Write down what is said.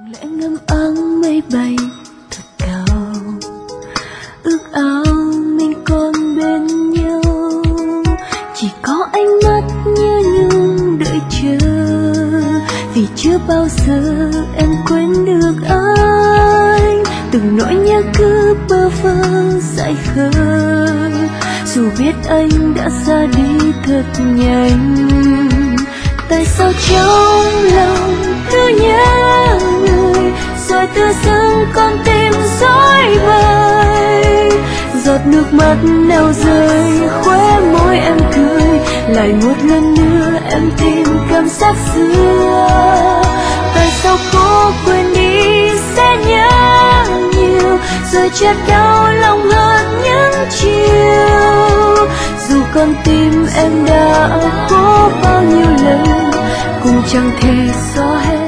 lẽ ngâm áng mây bay thật cao, ước ao mình còn bên nhau, chỉ có ánh mắt như nhung đợi chờ, vì chưa bao giờ em quên được anh. Từng nỗi nhớ cứ bơ vơ dại khờ, dù biết anh đã ra đi thật nhanh. Tại sao trong lòng cứ nhớ người, rồi tự dưng con tim rối bời. Giọt nước mắt nào rơi khóe môi em cười, lại một lần nữa em tìm cảm giác xưa. Tại sao cố quên đi sẽ nhớ nhiều, rồi chợt đau lòng hơn những chiều. Dù con tim em đã cố bao nhiêu lần, cũng chẳng thể xóa hết